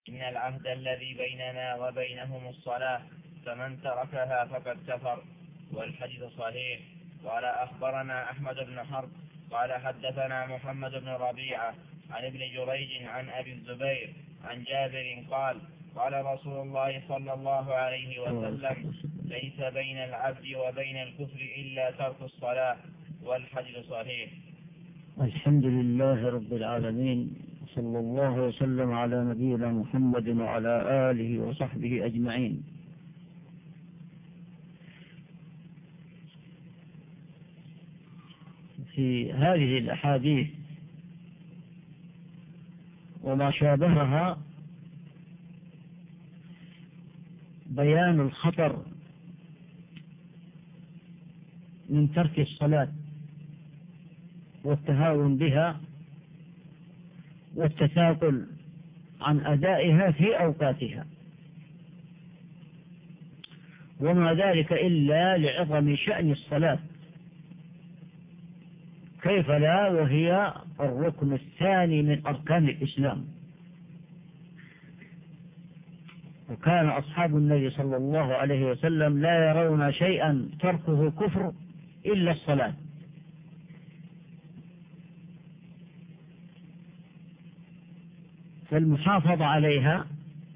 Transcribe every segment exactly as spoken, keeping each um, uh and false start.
إن العهد الذي بيننا وبينهم الصلاة فمن تركها فقد كفر. والحديث صحيح. قال أخبرنا أحمد بن حرب قال حدثنا محمد بن ربيعة عن ابن جريج عن أبي الزبير عن جابر قال قال رسول الله صلى الله عليه وسلم ليس بين العبد وبين الكفر إلا ترك الصلاة. والحديث صحيح. الحمد لله رب العالمين، صلى الله وسلم على نبينا محمد وعلى آله وصحبه أجمعين. في هذه الأحاديث وما شابهها بيان الخطر من ترك الصلاة والتهاون بها والتثاقل عن أدائها في أوقاتها، وما ذلك إلا لعظم شأن الصلاة، كيف لا وهي الركن الثاني من أركان الإسلام. وكان أصحاب النبي صلى الله عليه وسلم لا يرون شيئا تركه كفر إلا الصلاة. فالمحافظة عليها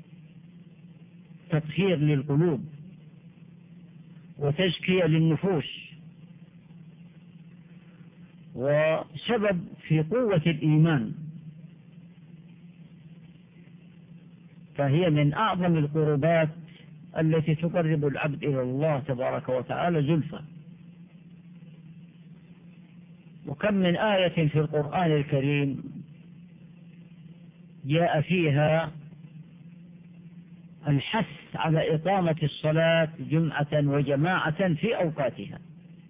تطهير للقلوب وتزكية للنفوس وسبب في قوة الإيمان، فهي من أعظم القربات التي تقرب العبد إلى الله تبارك وتعالى زلفى. وكم من آية في القرآن الكريم جاء فيها الحث على إقامة الصلاة جمعة وجماعة في أوقاتها.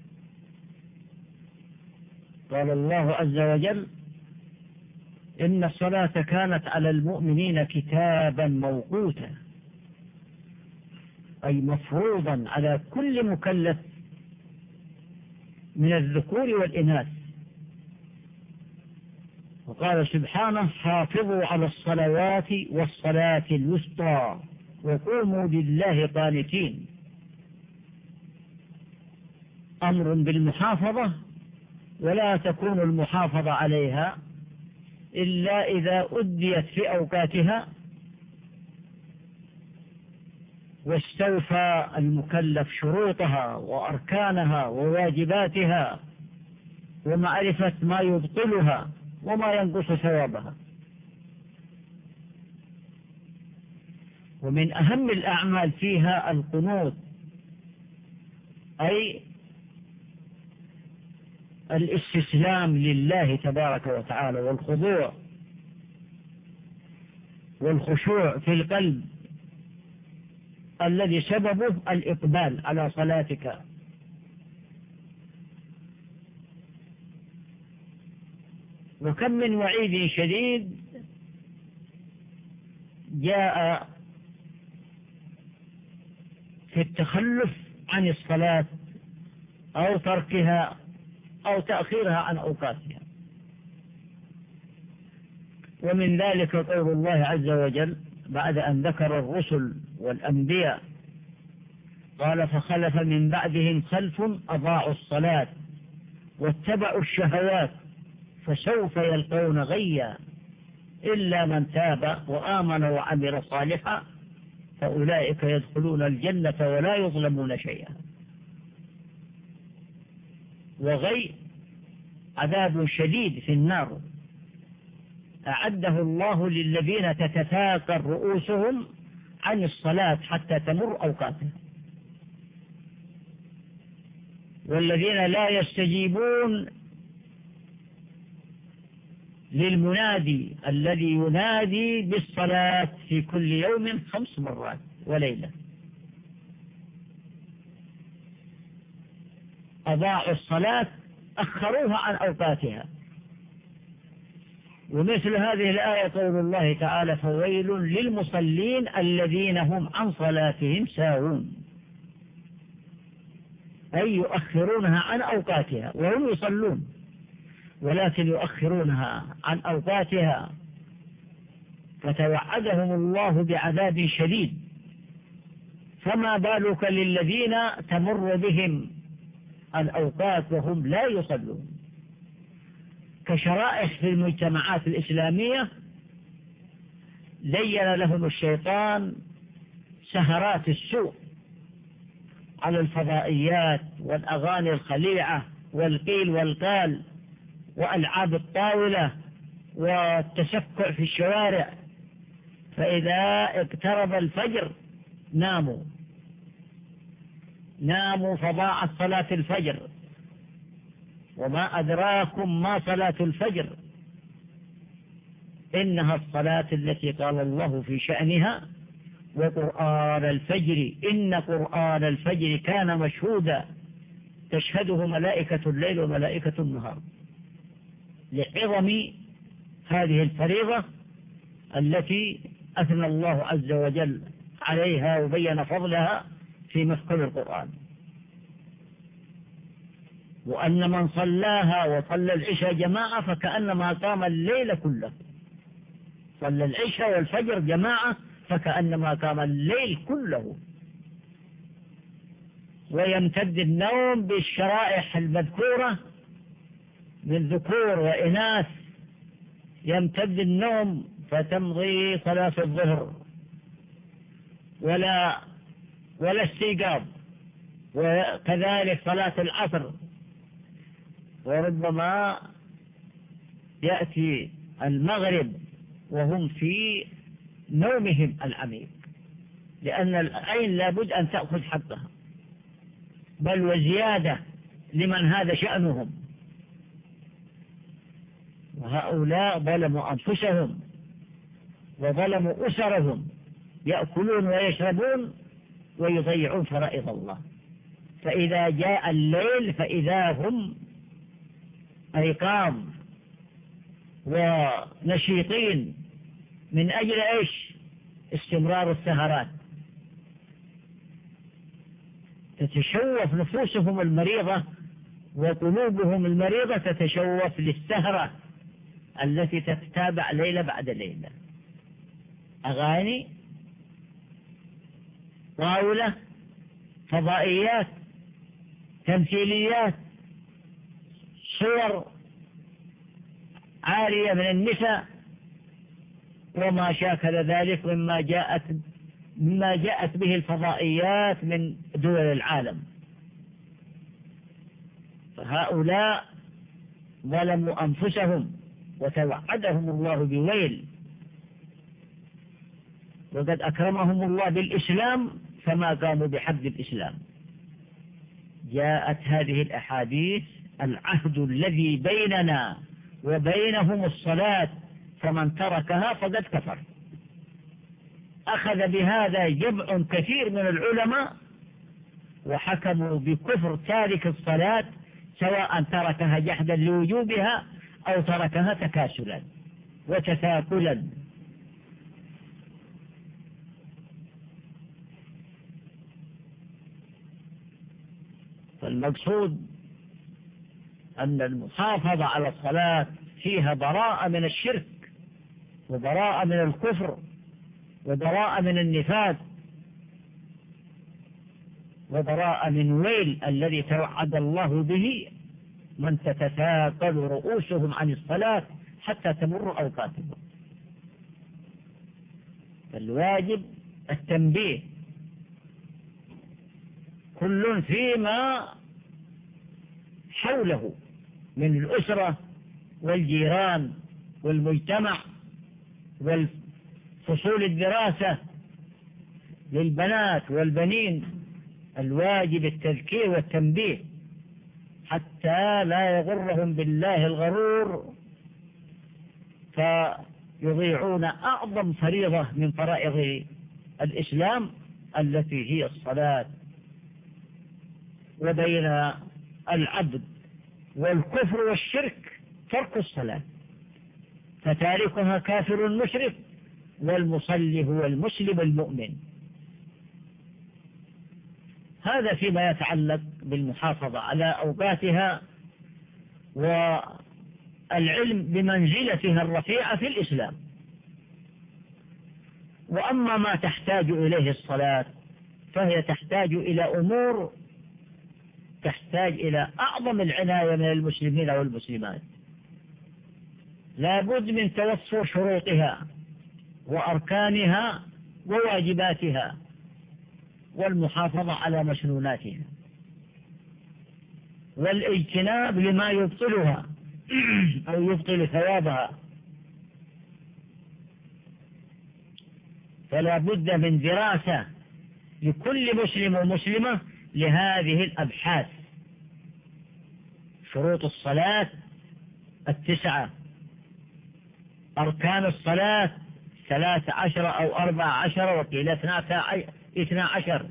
قال الله عز وجل إن الصلاة كانت على المؤمنين كتابا موقوتا، أي مفروضا على كل مكلف من الذكور والإناث. وقال سبحانه حافظوا على الصلوات والصلاة الوسطى وقوموا لله قانتين. أمر بالمحافظة، ولا تكون المحافظة عليها إلا إذا أديت في أوقاتها واستوفى المكلف شروطها وأركانها وواجباتها ومعرفة ما يبطلها وما ينقص ثوابها. ومن أهم الأعمال فيها القنوت، أي الاستسلام لله تبارك وتعالى والخضوع والخشوع في القلب الذي سببه الإقبال على صلاتك. وكم من وعيد شديد جاء في التخلف عن الصلاة أو تركها أو تأخيرها عن أوقاتها. ومن ذلك قول الله عز وجل بعد أن ذكر الرسل والأنبياء قال فخلف من بعدهم خلف أضاعوا الصلاة واتبعوا الشهوات فسوف يلقون غيا إلا من تاب وآمن وعمل صالحا فأولئك يدخلون الجنة ولا يظلمون شيئا. وغي عذاب شديد في النار أعده الله للذين تتثاقل رؤوسهم عن الصلاة حتى تمر أوقاتها، والذين لا يستجيبون للمنادي الذي ينادي بالصلاة في كل يوم خمس مرات وليلة. أضاعوا الصلاة أخروها عن أوقاتها. ومثل هذه الآية قول الله تعالى فويل للمصلين الذين هم عن صلاتهم ساهون، أي يؤخرونها عن أوقاتها وهم يصلون، ولكن يؤخرونها عن أوقاتها فتوعدهم الله بعذاب شديد، فما بالك للذين تمر بهم الأوقات وهم لا يصلون. كشرائح في المجتمعات الإسلامية زين لهم الشيطان سهرات السوء على الفضائيات والأغاني الخليعة والقيل والقال وألعاب الطاولة والتسكع في الشوارع، فإذا اقترب الفجر ناموا ناموا فضاعت صلاة الفجر. وما أدراكم ما صلاة الفجر؟ إنها الصلاة التي قال الله في شأنها وقرآن الفجر إن قرآن الفجر كان مشهودا تشهده ملائكة الليل وملائكة النهار، لعظم هذه الفريضة التي أثنى الله عز وجل عليها وبين فضلها في محكم القرآن. وأن من صلاها وصلى العشاء جماعة فكأنما قام الليل كله. صلى العشاء والفجر جماعة فكأنما قام الليل كله. ويمتد النوم بالشرائح المذكورة من ذكور وإناث، يمتد النوم فتمضي صلاة الظهر ولا ولا استيقاظ، وكذلك صلاة العصر، وربما يأتي المغرب وهم في نومهم العميق، لأن العين لابد أن تأخذ حقها، بل وزيادة لمن هذا شأنهم. وهؤلاء ظلموا أنفسهم وظلموا أسرهم، يأكلون ويشربون ويضيعون فرائض الله. فإذا جاء الليل فإذا هم أيقاظ ونشيطين من أجل إيش؟ استمرار السهرات. تتشوف نفوسهم المريضة وقلوبهم المريضة تتشوف للسهرة التي تتتابع ليلة بعد ليلة، أغاني، طاولة، فضائيات، تمثيليات، صور عارية من النساء وما شاكل ذلك مما جاءت مما جاءت به الفضائيات من دول العالم. فهؤلاء ظلموا أنفسهم وتوعدهم الله بويل، وقد أكرمهم الله بالإسلام فما قاموا بحق الإسلام. جاءت هذه الأحاديث: العهد الذي بيننا وبينهم الصلاة فمن تركها فقد كفر. أخذ بهذا جمع كثير من العلماء وحكموا بكفر تارك الصلاة، سواء تركها جحدا لوجوبها أو تركها تكاسلا وتثاقلا. فالمقصود أن المحافظة على الصلاة فيها براءة من الشرك وبراءة من الكفر وبراءة من النفاق وبراءة من ويل الذي توعد الله به من تتثاقل رؤوسهم عن الصلاة حتى تمر أوقاتهم. فالواجب التنبيه، كل فيما حوله من الأسرة والجيران والمجتمع والفصول الدراسة للبنات والبنين، الواجب التذكير والتنبيه حتى لا يغرهم بالله الغرور فيضيعون أعظم فريضة من فرائض الإسلام التي هي الصلاة. وبين العبد والكفر والشرك ترك الصلاة، فتاركها كافر مشرك، والمصلي هو المسلم المؤمن. هذا فيما يتعلق بالمحافظة على أوقاتها والعلم بمنزلتها الرفيعة في الإسلام. وأما ما تحتاج إليه الصلاة فهي تحتاج إلى أمور تحتاج إلى أعظم العناية من المسلمين والمسلمات. لا بد من توفر شروطها وأركانها وواجباتها والمحافظة على مسنوناتها والاجتناب لما يبطلها أو يبطل ثوابها. فلا بد من دراسة لكل مسلم ومسلمة لهذه الأبحاث. شروط الصلاة التسعة، أركان الصلاة ثلاث عشر أو أربع عشر وقيل اثنا عشر،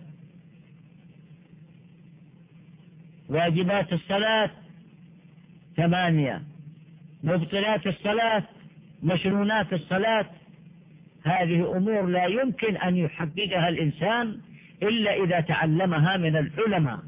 واجبات الصلاة ثمانية، مبطلات الصلاة، مشنونات الصلاة. هذه أمور لا يمكن أن يحققها الإنسان إلا إذا تعلمها من العلماء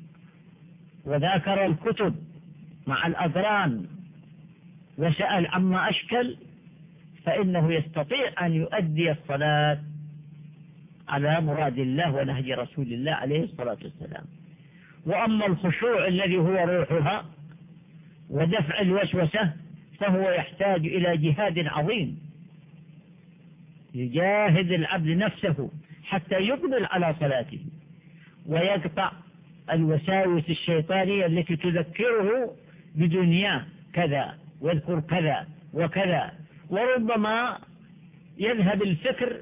وذاكر الكتب مع الأدران وسأل عما أشكل، فإنه يستطيع أن يؤدي الصلاة على مراد الله ونهج رسول الله عليه الصلاة والسلام. وأما الخشوع الذي هو روحها ودفع الوسوسة فهو يحتاج إلى جهاد عظيم، يجاهد العبد نفسه حتى يقبل على صلاته ويقطع الوساوس الشيطانية التي تذكره بدنياه كذا واذكر كذا وكذا، وربما يذهب الفكر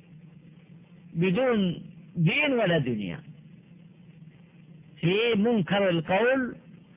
بدون دين ولا دنيا في منكر القول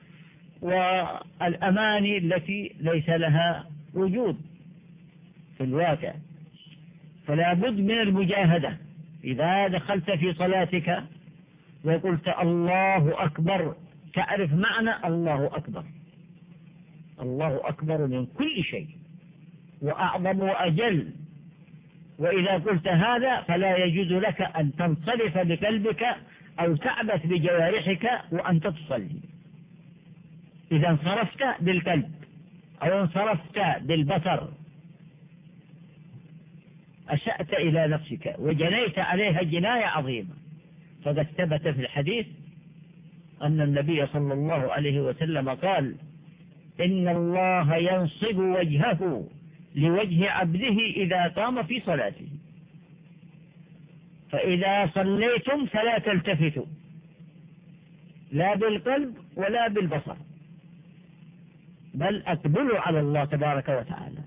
والأماني التي ليس لها وجود في الواقع. فلا بد من المجاهدة. إذا دخلت في صلاتك وقلت الله أكبر تعرف معنى الله أكبر، الله أكبر من كل شيء وأعظم وأجل. وإذا قلت هذا فلا يجوز لك أن تنصرف بقلبك أو تعبث بجوارحك وأنت تصلي. إذا انصرفت بالقلب أو انصرفت بالبصر أسأت إلى نفسك وجنيت عليها جناية عظيمة. فقد ثبت في الحديث أن النبي صلى الله عليه وسلم قال: إن الله ينصب وجهه لوجه عبده إذا قام في صلاته، فإذا صليتم فلا تلتفتوا لا بالقلب ولا بالبصر، بل أقبلوا على الله تبارك وتعالى.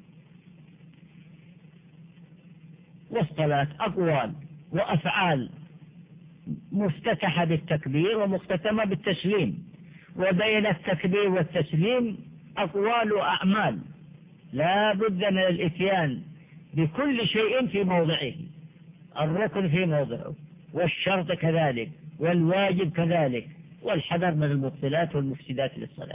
والصلاة أقوال وأفعال مفتتحة بالتكبير ومختتمة بالتسليم، وبين التكبير والتسليم أقوال وأعمال لا بد من الإتيان بكل شيء في موضعه، الركن في موضعه والشرط كذلك والواجب كذلك، والحذر من المبطلات والمفسدات للصلاة.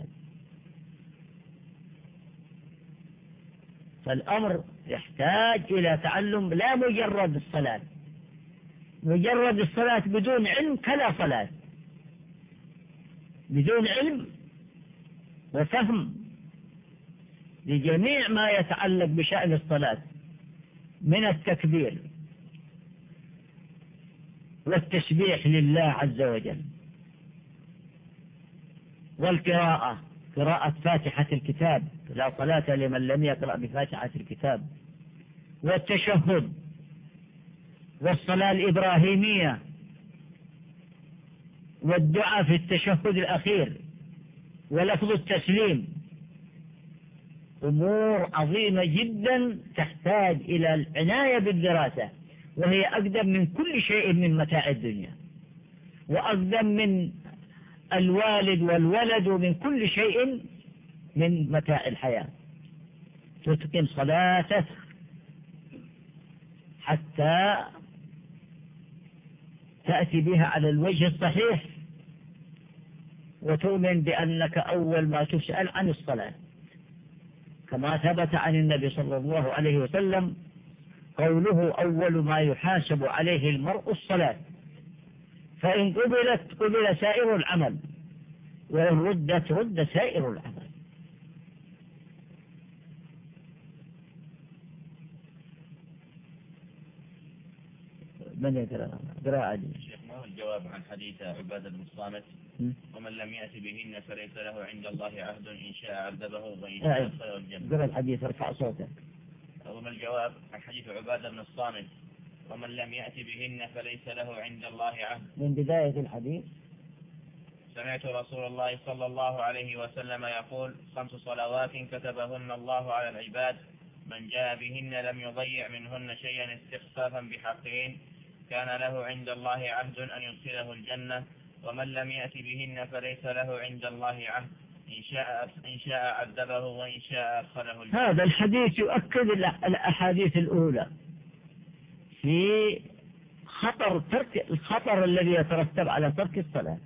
فالأمر يحتاج إلى تعلم، لا مجرد الصلاة. مجرد الصلاة بدون علم كلا صلاة، بدون علم وفهم لجميع ما يتعلق بشأن الصلاة من التكبير والتسبيح لله عز وجل، والقراءة، قراءة فاتحة الكتاب، لا صلاة لمن لم يقرأ بفاتحة الكتاب، والتشهد، والصلاة الإبراهيمية، والدعاء في التشهد الأخير، ولفظ التسليم. أمور عظيمة جدا تحتاج إلى العناية بالدراسة، وهي أقدم من كل شيء من متاع الدنيا، وأقدم من الوالد والولد ومن كل شيء من متاع الحياة. تتقن صلاتك حتى تأتي بها على الوجه الصحيح، وتؤمن بأنك أول ما تسأل عن الصلاة، كما ثبت عن النبي صلى الله عليه وسلم قوله: أول ما يحاسب عليه المرء الصلاة، فإن قبلت قبل سائر العمل، وإن ردت رد سائر العمل. من يقرأ قراءة عادي. شيخ ما هو الجواب عن حديث عبادة بن الصامت ومن لم يأتي بهن فليس له عند الله عهد إن شاء عذبه وإن شاء أدخله الجنة. قرأ الحديث ارفع صوتك. وما الجواب عن حديث عبادة بن الصامت ومن لم يأتي بهن فليس له عند الله عهد. من بداية الحديث سمعت رسول الله صلى الله عليه وسلم يقول خمس صلوات كتبهن الله على العباد من جاء بهن لم يضيع منهن شيئا استخفافا بحقهن كان له عند الله عهد أن يدخله الجنة ومن لم يأتي بهن فليس له عند الله عهد إن شاء, إن شاء عذبه وإن شاء أدخله الجنة. هذا الحديث يؤكد الأحاديث الأولى في خطر ترك الخطر الذي يترتب على ترك الصلاة،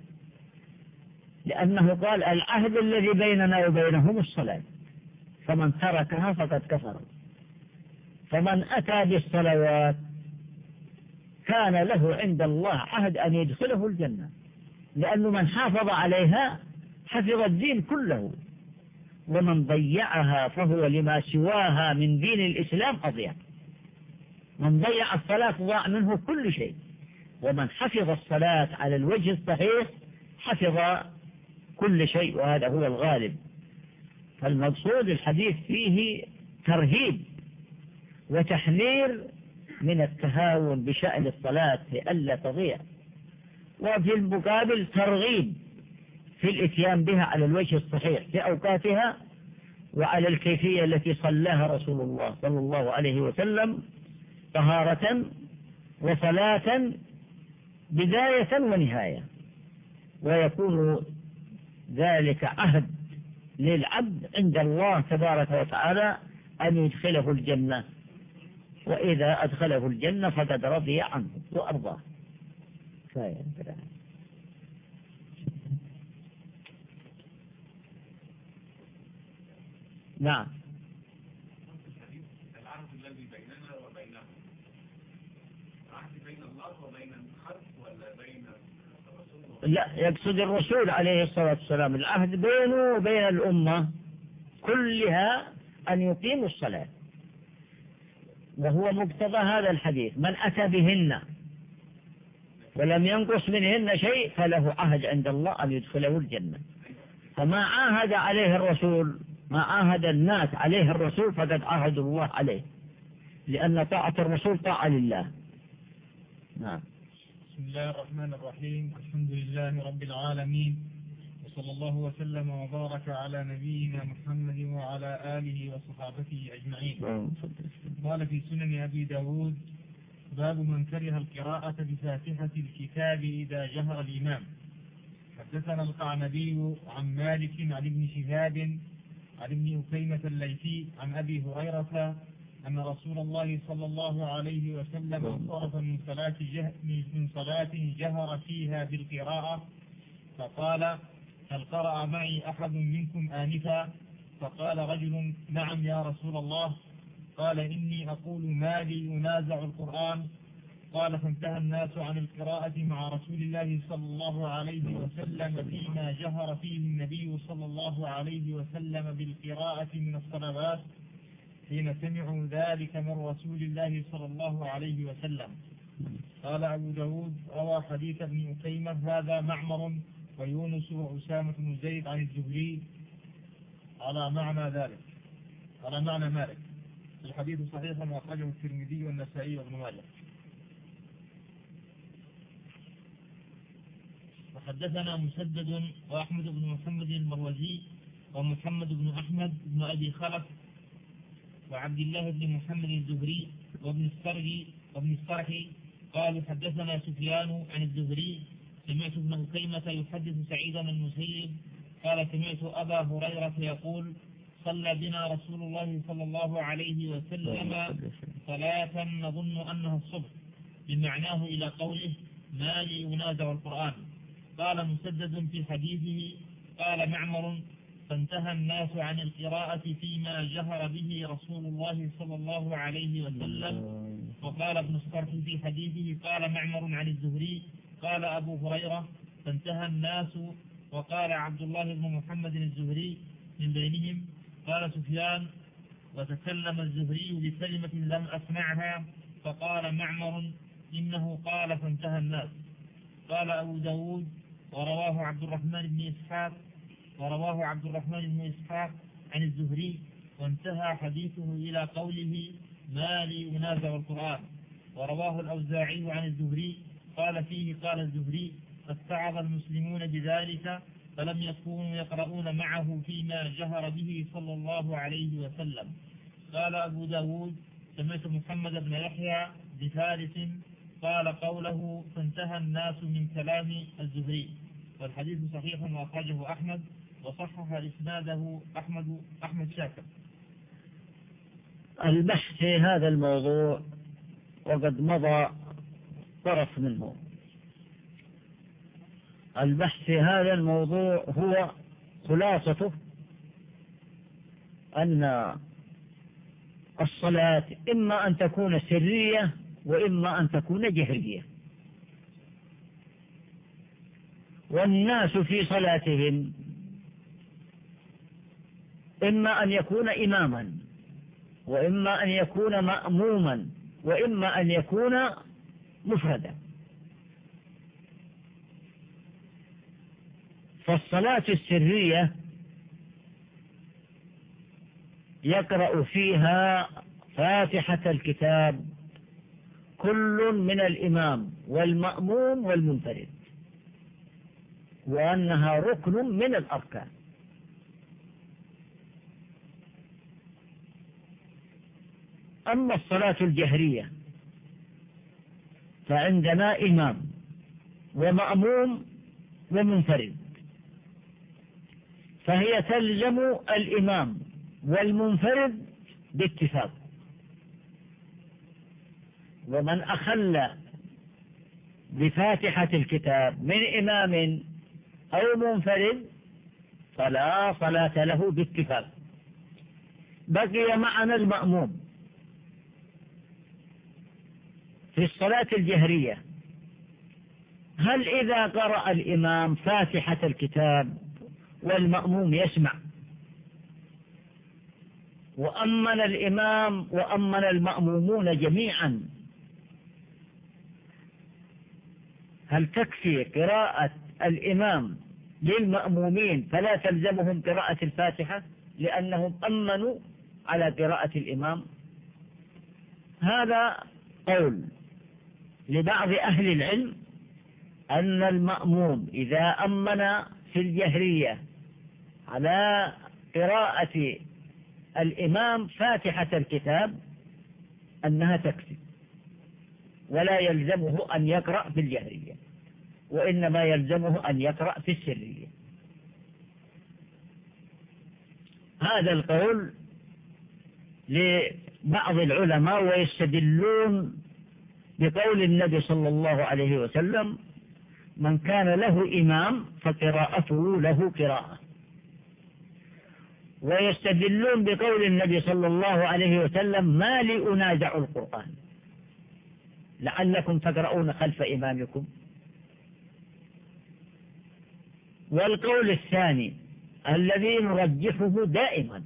لأنه قال العهد الذي بيننا وبينهم الصلاة فمن تركها فقد كفر، فمن أتى بالصلوات كان له عند الله عهد أن يدخله الجنة، لأنه من حافظ عليها حفظ الدين كله، ومن ضيعها فهو لما سواها من دين الإسلام أضيع. من ضيع الصلاة ضاع منه كل شيء، ومن حفظ الصلاة على الوجه الصحيح حفظ كل شيء، وهذا هو الغالب. فالمقصود الحديث فيه ترهيب وتحذير من التهاون بشأن الصلاة لئلا تضيع، وفي المقابل ترغيب في الاتيان بها على الوجه الصحيح في أوقاتها وعلى الكيفية التي صلاها رسول الله صلى الله عليه وسلم طهارة وصلاة بداية ونهاية، ويكون ذلك عهد للعبد عند الله تبارك وتعالى أن يدخله الجنة، وإذا أدخله الجنة فقد رضي عنه وأرضاه. نعم. العهد الذي بيننا وبينهم عهد بين الله وبين الخلق ولا بين الرسول؟ لا، يقصد الرسول عليه الصلاة والسلام العهد بينه وبين الأمة كلها أن يقيموا الصلاة، وهو مقتضى هذا الحديث من أتى بهن ولم ينقص منهن شيء فله عهد عند الله أن يدخله الجنة. فما عاهد عليه الرسول ما عاهد الناس عليه الرسول فقد عاهد الله عليه، لأن طاعة الرسول طاعة لله. نعم. بسم الله الرحمن الرحيم. الحمد لله رب العالمين، وصلى الله وسلم وبارك على نبينا محمد وعلى آله وصحابته أجمعين. قال في سنن أبي داود باب من كره القراءة بفاتحة الكتاب إذا جهر الإمام. حدثنا القعنبي عن مالك عن ابن شهاب عن ابن أكيمة الليثي عن أبي هريرة أن رسول الله صلى الله عليه وسلم انصرف من صلاة جه من صلاة جهر فيها بالقراءة فقال هل قرأ معي أحد منكم آنفا؟ فقال رجل نعم يا رسول الله. قال إني أقول ما لي ينازع القرآن. قال فانتهى الناس عن القراءة مع رسول الله صلى الله عليه وسلم فيما جهر فيه النبي صلى الله عليه وسلم بالقراءة من الصلوات حين سمعوا ذلك من رسول الله صلى الله عليه وسلم. قال أبو داود روى حديث ابن أكيمة هذا معمر ويونس وأسامة بن زيد عن الزهري على معنى ذلك على معنى مالك. الحديث صحيح وأخرجه الترمذي والنسائي وابن ماجه. وحدثنا مسدد وأحمد بن محمد المروزي ومحمد بن أحمد بن أبي خلف وعبد الله بن محمد الزهري وابن السري وابن السرحي قالوا حدثنا سفيان عن الزهري سمعت ابن أكيمة يحدث سعيدا المسيب قال سمعت أبا هريرة يقول صلى بنا رسول الله صلى الله عليه وسلم صلاة نظن أنها الصبح بمعناه إلى قوله ما لي ينازع القرآن. قال مسدد في حديثه قال معمر فانتهى الناس عن القراءة فيما جهر به رسول الله صلى الله عليه وسلم. وقال ابن الصرح في حديثه قال معمر عن الزهري قال أبو هريرة فانتهى الناس. وقال عبد الله بن محمد الزهري من بينهم قال سفيان وتكلم الزهري بكلمة لم أسمعها فقال معمر إنه قال فانتهى الناس. قال أبو داود ورواه عبد الرحمن بن إسحاق ورواه عبد الرحمن بن إسحاق عن الزهري، وانتهى حديثه إلى قوله ما لي أنازع القرآن. ورواه الأوزاعي عن الزهري قال فيه قال الزهري فاستعظ المسلمون بذلك فلم يكونوا يقرؤون معه فيما جهر به صلى الله عليه وسلم. قال أبو داود سمعت محمد بن يحيى بفارس قال قوله فانتهى الناس من كلام الزهري، والحديث صحيح وأخرجه أحمد وصحح إسناده أحمد أحمد شاكر. البحث في هذا الموضوع وقد مضى طرف منه. البحث في هذا الموضوع هو خلاصته أن الصلاة إما أن تكون سرية وإما أن تكون جهرية، والناس في صلاتهم إما أن يكون إماما وإما أن يكون مأموما وإما أن يكون مفردا. فالصلاة السرية يقرأ فيها فاتحة الكتاب كل من الإمام والمأموم والمنفرد، وأنها ركن من الأركان. أما الصلاة الجهرية فعندنا إمام ومأموم ومنفرد، فهي تلزم الإمام والمنفرد باتفاق، ومن أخل بفاتحة الكتاب من إمام أو منفرد فلا صلاة له باتفاق. بقي معنا المأموم في الصلاة الجهرية. هل إذا قرأ الإمام فاتحة الكتاب والمأموم يسمع وأمن الإمام وأمن المأمومون جميعا، هل تكفي قراءة الإمام للمأمومين فلا تلزمهم قراءة الفاتحة لأنهم أمنوا على قراءة الإمام؟ هذا قول لبعض أهل العلم أن المأموم إذا أمن في الجهرية على قراءة الإمام فاتحة الكتاب أنها تكفي ولا يلزمه أن يقرأ في الجهرية، وإنما يلزمه أن يقرأ في السرية. هذا القول لبعض العلماء، ويستدلون بقول النبي صلى الله عليه وسلم من كان له إمام فقراءته له قراءة، ويستدلون بقول النبي صلى الله عليه وسلم ما لي أنازع القرآن لعلكم تقرؤون خلف إمامكم. والقول الثاني الذي نرجحه دائما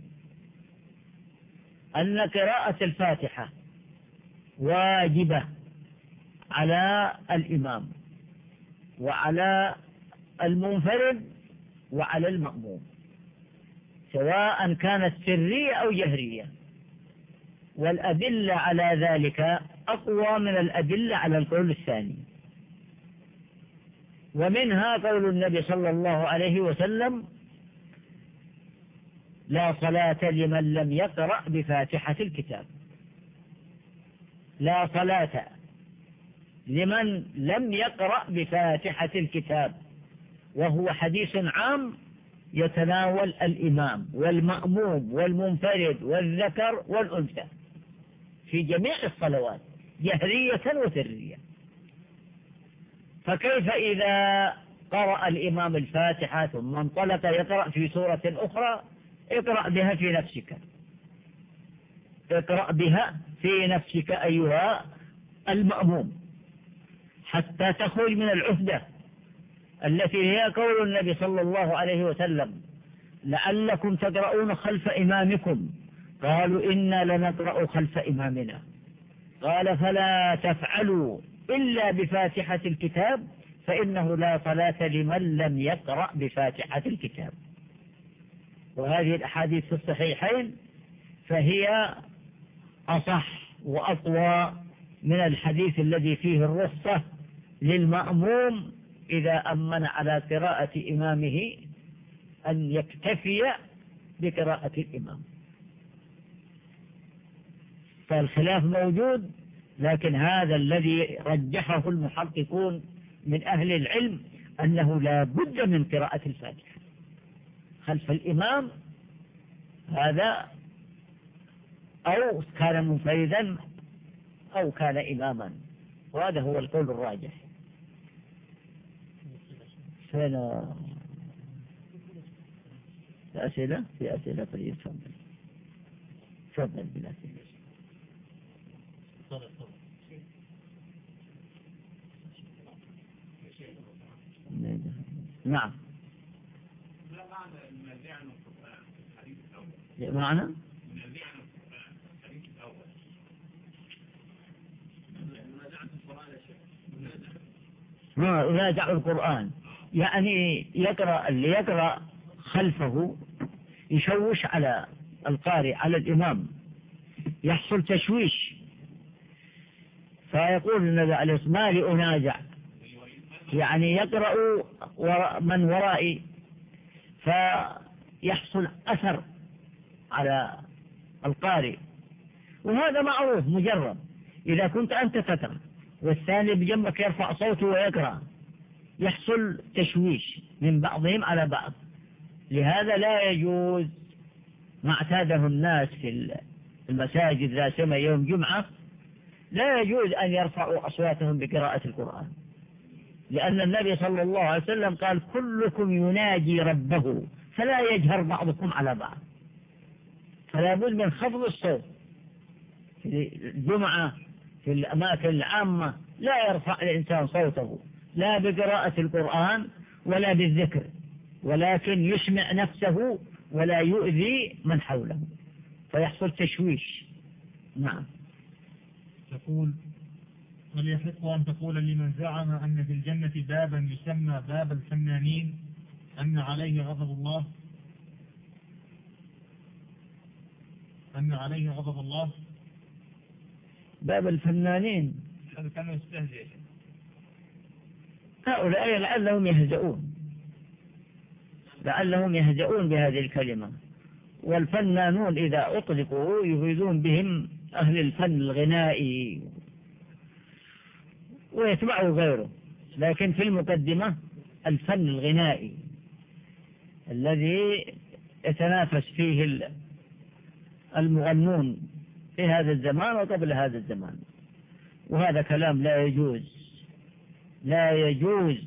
أن قراءة الفاتحة واجبة على الإمام وعلى المنفرد وعلى المأموم سواء كانت سرية أو جهرية، والأدلة على ذلك أقوى من الأدلة على القول الثاني. ومنها قول النبي صلى الله عليه وسلم لا صلاة لمن لم يقرأ بفاتحة الكتاب. لا صلاة لمن لم يقرأ بفاتحة الكتاب، وهو حديث عام يتناول الإمام والمأموم والمنفرد والذكر والأنثى في جميع الصلوات جهرية وسرية. فكيف إذا قرأ الإمام الفاتحة ثم انطلق يقرأ في سورة أخرى؟ اقرأ بها في نفسك، اقرأ بها في نفسك أيها المأموم حتى تخرج من العهدة التي هي قول النبي صلى الله عليه وسلم لعلكم تقرؤون خلف إمامكم، قالوا إنا لنقرأ خلف إمامنا. قال فلا تفعلوا إلا بفاتحة الكتاب فإنه لا صلاة لمن لم يقرأ بفاتحة الكتاب. وهذه الأحاديث في الصحيحين فهي أصح وأقوى من الحديث الذي فيه الرخصة للمأموم إذا أمن على قراءة إمامه أن يكتفي بقراءة الإمام. فالخلاف موجود، لكن هذا الذي رجحه المحققون من أهل العلم أنه لا بد من قراءة الفاتحة خلف الإمام، هذا أو كان منفردا أو كان إماما، وهذا هو القول الراجح. فأنا في أسئلة في أسئلة فليتفضل تفضل بالأسئلة. نعم. ما معنى المنازع عن القرآن الحديث الأول؟ معنى المنازع عن القرآن الحديث الأول. المنازع عن القرآن يا شيخ. منازع القرآن يعني يقرأ اللي يقرأ خلفه يشوش على القارئ على الإمام، يحصل تشويش، فيقول النبي عليه الصلاة والسلام ما لأنازع، يعني يقرأ من ورائي فيحصل أثر على القارئ، وهذا معروف مجرد. إذا كنت أنت تقرأ والثاني بجنبك يرفع صوته ويقرأ يحصل تشويش من بعضهم على بعض، لهذا لا يجوز ما اعتاده الناس في المساجد لا سيما يوم جمعة، لا يجوز أن يرفعوا أصواتهم بقراءة القرآن، لأن النبي صلى الله عليه وسلم قال كلكم يناجي ربه فلا يجهر بعضكم على بعض. فلا بد من خفض الصوت في الجمعة في الأماكن العامة، لا يرفع الإنسان صوته لا بقراءة القرآن ولا بالذكر، ولكن يسمع نفسه ولا يؤذي من حوله فيحصل تشويش. نعم. تقول هل يحق أن تقول لمن زعم أن في الجنة بابا يسمى باب الفنانين أن عليه غضب الله أن عليه غضب الله؟ باب الفنانين هذا كان يستهزئ. هؤلاء لعلهم يهزؤون لعلهم يهزؤون بهذه الكلمة، والفنانون إذا أطلقوا يفيدون بهم أهل الفن الغنائي ويتبعه غيره، لكن في المقدمة الفن الغنائي الذي يتنافس فيه المغنون في هذا الزمان وقبل هذا الزمان، وهذا كلام لا يجوز لا يجوز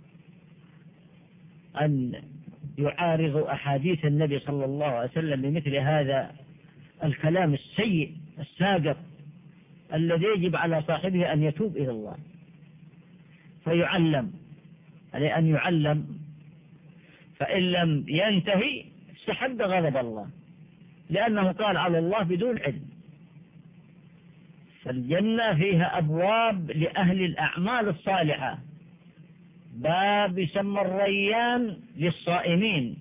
أن يعارض أحاديث النبي صلى الله عليه وسلم بمثل هذا الكلام السيء الساقط الذي يجب على صاحبه أن يتوب إلى الله فيعلم، عليه أن يعلم، فإن لم ينتهي استحب غضب الله، لأنه قال على الله بدون علم. فالجنة فيها أبواب لأهل الأعمال الصالحة، باب يسمى الريان للصائمين،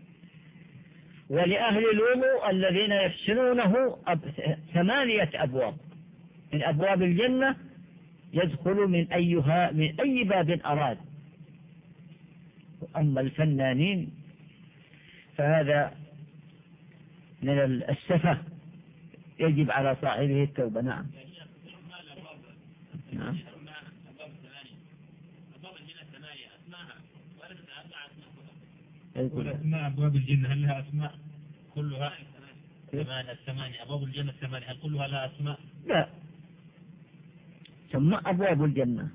ولأهل الوضوء الذين يحسنونه ثمانية أبواب من أبواب الجنة يدخل من أيها من أي باب أراد. أما الفنانين فهذا من السفة يجب على صاحبه التوبة. نعم. نعم. أسماء أبواب الجنة هل لها أسماء كلها؟ ثمانية الثمانية أبواب الجنة الثمانية هل كلها لها أسماء؟ لا، ثم أبواب الجنة.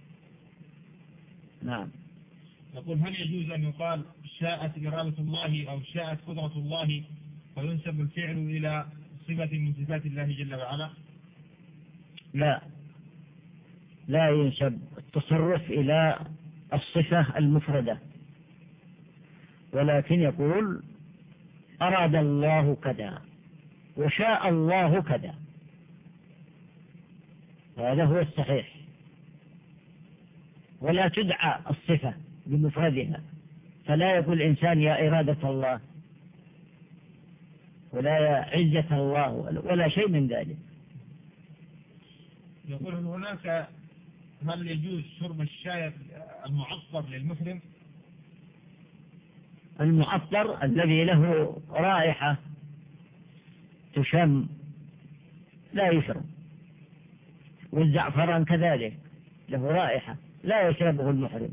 نعم. يقول هل يجوز أن يقال شاءت إرادة الله أو شاءت قدرة الله وينسب الفعل إلى صفة من صفات الله جل وعلا؟ لا، لا ينسب التصرف إلى الصفة المفردة، ولكن يقول أراد الله كذا وشاء الله كذا، هذا هو الصحيح، ولا تدعى الصفة بمفردها، فلا يقول الإنسان يا إرادة الله ولا يا عزة الله ولا شيء من ذلك. يقول هناك هل يجوز شرب الشاي المعطر للمحرم؟ المعطر الذي له رائحة تشم لا يشرب، والزعفران كذلك له رائحة لا يشربه المحرم،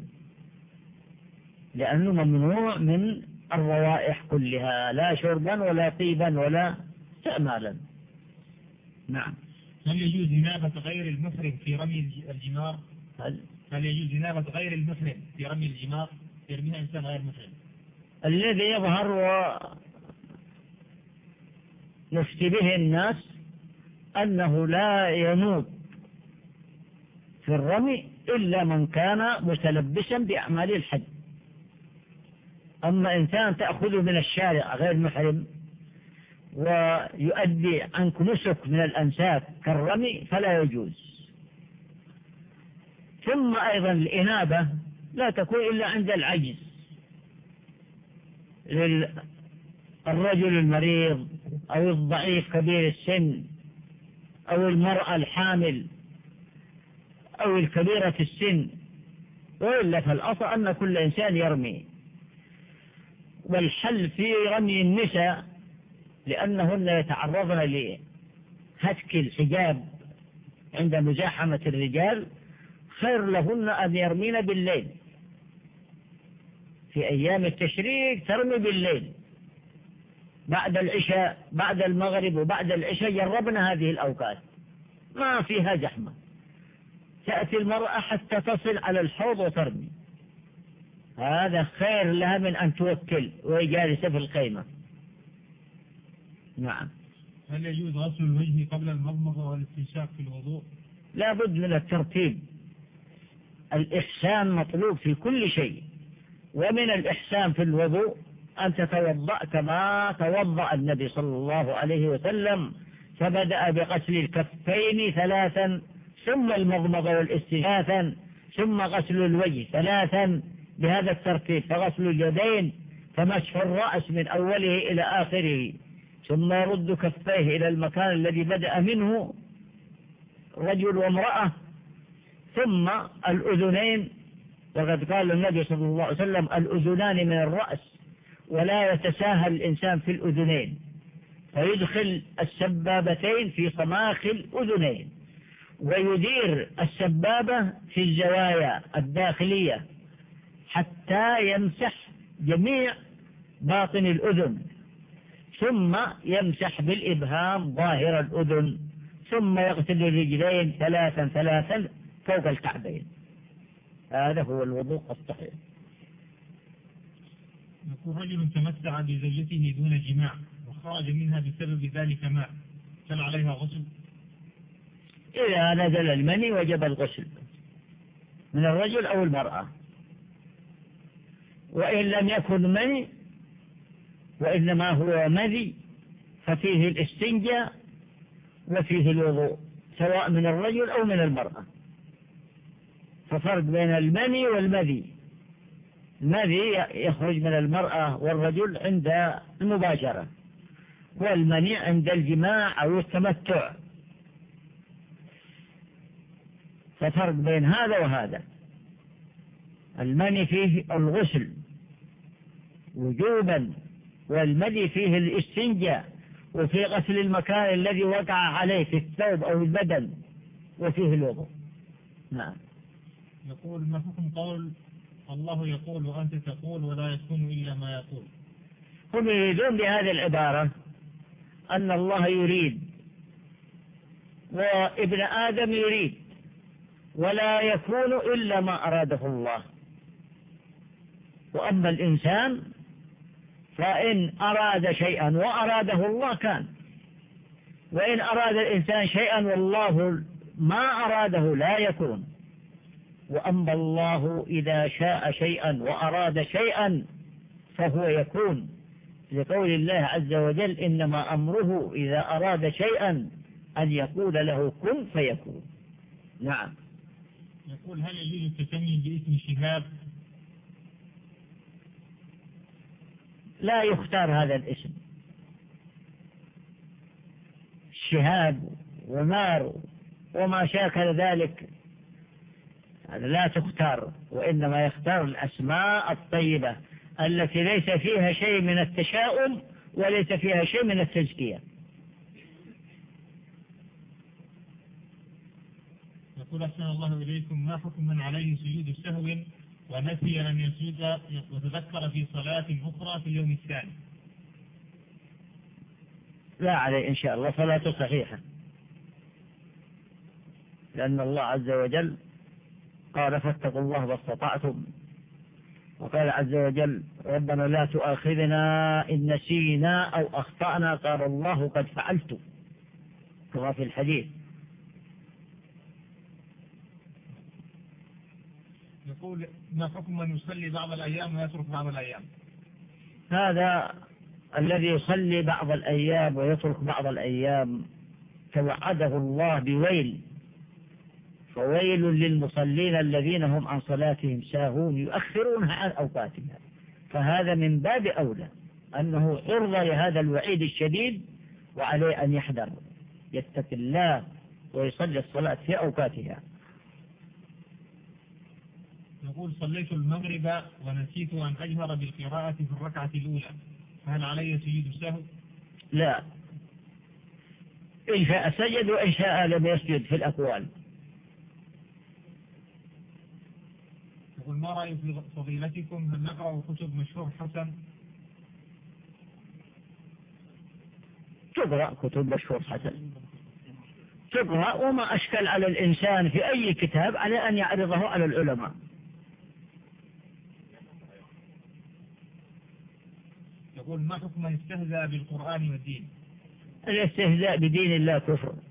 لأنه ممنوع من الروائح كلها، لا شربا ولا طيبا ولا استعمالا. نعم. هل يجوز جنابة غير المحرم في رمي الجمار؟ هل, هل يجوز جنابة غير المحرم في رمي الجمار؟ يرميها إنسان غير محرم. الذي يظهر ونفتي به الناس أنه لا ينوب في الرمي إلا من كان متلبسا بأعمال الحج. أما إنسان تأخذه من الشارع غير محرم ويؤدي عنك نسك من الأنساك كالرمي فلا يجوز. ثم أيضا الإنابة لا تكون إلا عند العجز، للرجل المريض أو الضعيف كبير السن أو المرأة الحامل أو الكبيرة السن، وإلا فالأصل أن كل إنسان يرمي. والحل في رمي النساء لأنهن يتعرضن لهتك الحجاب عند مزاحمة الرجال، خير لهن أن يرمين بالليل. في أيام التشريق ترمي بالليل بعد العشاء، بعد المغرب وبعد العشاء، جربنا هذه الأوقات ما فيها زحمة، تأتي المرأة حتى تصل على الحوض وترمي، هذا خير لها من أن توكل وجالسة في الخيمة. نعم. هل يجوز غسل الوجه قبل المضمضة والاستنشاق في الوضوء؟ لا بد من الترتيب، الإحسان مطلوب في كل شيء، ومن الإحسان في الوضوء أن تتوضأ كما توضأ النبي صلى الله عليه وسلم، فبدأ بغسل الكفين ثلاثا ثم المضمضة والاستنشاق ثم غسل الوجه ثلاثا بهذا الترتيب، فغسل اليدين فمسح الرأس من أوله إلى آخره، ثم يرد كفيه إلى المكان الذي بدأ منه رجل وامرأة، ثم الأذنين، وقد قال النبي صلى الله عليه وسلم الأذنان من الرأس، ولا يتساهل الإنسان في الأذنين، فيدخل السبابتين في صماخ الأذنين ويدير السبابة في الزوايا الداخلية حتى يمسح جميع باطن الأذن، ثم يمسح بالإبهام ظاهر الأذن، ثم يغسل الرجلين ثلاثا ثلاثا فوق الكعبين. هذا هو الوضوء الصحيح. يقول رجل تمتع بزوجته دون جماع وخرج منها بسبب ذلك ماء، هل عليها غسل؟ إذا نزل المني وجب الغسل من الرجل أو المرأة، وإن لم يكن مني وإنما هو مذي ففيه الاستنجاء وفيه الوضوء سواء من الرجل أو من المرأة. ففرق بين المني والمذي، المذي يخرج من المرأة والرجل عند المباشرة، والمني عند الجماع أو التمتع، ففرق بين هذا وهذا. المني فيه الغسل وجوبا، والمذي فيه الاستنجاء، وفي غسل المكان الذي وقع عليه في الثوب أو البدن، وفيه الوضوء. نعم. يقول ما حكم قول الله يقول وأنت تقول ولا يكون إلا ما يقول؟ هم يريدون بهذه العبارة أن الله يريد وابن آدم يريد ولا يكون إلا ما أراده الله، وأما الإنسان فإن أراد شيئا وأراده الله كان، وإن أراد الإنسان شيئا والله ما أراده لا يكون. وأما الله إذا شاء شيئا وأراد شيئا فهو يكون، لقول الله عز وجل إنما أمره إذا أراد شيئا أن يقول له كن فيكون. نعم. يقول هل يجوز التسمي باسم شهاب؟ لا يختار هذا الاسم، شهاب ونار وما شاكل ذلك لا تختار، وإنما يختار الأسماء الطيبة التي ليس فيها شيء من التشاؤم وليس فيها شيء من التزكية. يقول أحسن الله إليكم، ما حكم من عليه سجود السهو ونسي أن يسجد وتذكر في صلاة أخرى في اليوم الثاني؟ لا عليه إن شاء الله صلاته صحيحة، لأن الله عز وجل قال فاتقوا الله ما استطعتم، وقال عز وجل ربنا لا تؤاخذنا إن نسينا أو أخطأنا، قال الله قد فعلت كما في الحديث. يقول ما حكم من يصلي بعض الأيام ويترك بعض الأيام؟ هذا الذي يصلي بعض الأيام ويترك بعض الأيام توعده الله بويل، فويل للمصلين الذين هم عن صلاتهم ساهون يؤخرونها عن أوقاتها، فهذا من باب أولى أنه عرضة لهذا الوعيد الشديد، وعليه أن يحذر يتقي الله ويصلي الصلاة في أوقاتها. يقول صليت المغرب ونسيت أن أجهر بالقراءة في الركعة الأولى، فهل علي سجود السهو؟ لا، إن شاء سجد وإن شاء لم يسجد في الأقوال. يقول ما رأي في فضيلتكم هل نقرأ كتب مشهور حسن؟ تقرأ كتب مشهور حسن، تقرأ، وما أشكل على الإنسان في أي كتاب على أن يعرضه على العلماء. يقول ما حكم من استهزأ بالقرآن والدين؟ الاستهزاء بدين الله كفر،